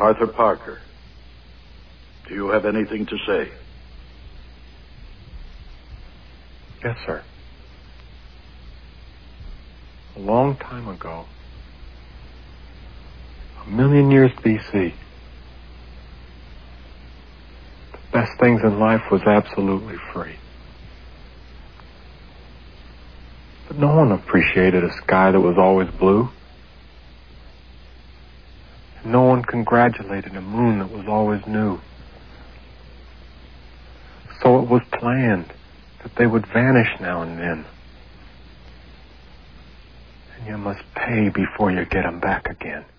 Arthur Parker, do you have anything to say? Yes, sir. A long time ago, 1,000,000 years BC, the best things in life was absolutely free. But no one appreciated a sky that was always blue. And no one congratulated a moon that was always new. So it was planned that they would vanish now and then. And you must pay before you get them back again.